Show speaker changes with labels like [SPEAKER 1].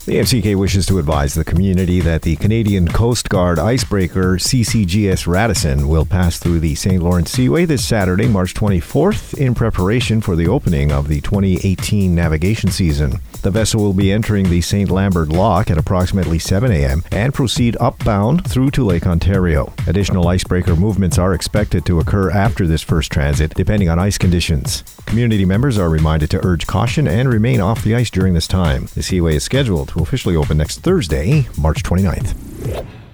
[SPEAKER 1] The MCK wishes to advise the community that the Canadian Coast Guard icebreaker CCGS Radisson will pass through the St. Lawrence Seaway this Saturday, March 24th, in preparation for the opening of the 2018 navigation season. The vessel will be entering the St. Lambert Lock at approximately 7 a.m. and proceed upbound through to Lake Ontario. Additional icebreaker movements are expected to occur after this first transit, depending on ice conditions. Community members are reminded to urge caution and remain off the ice during this time. The Seaway is scheduled to officially open next Thursday, March 29th.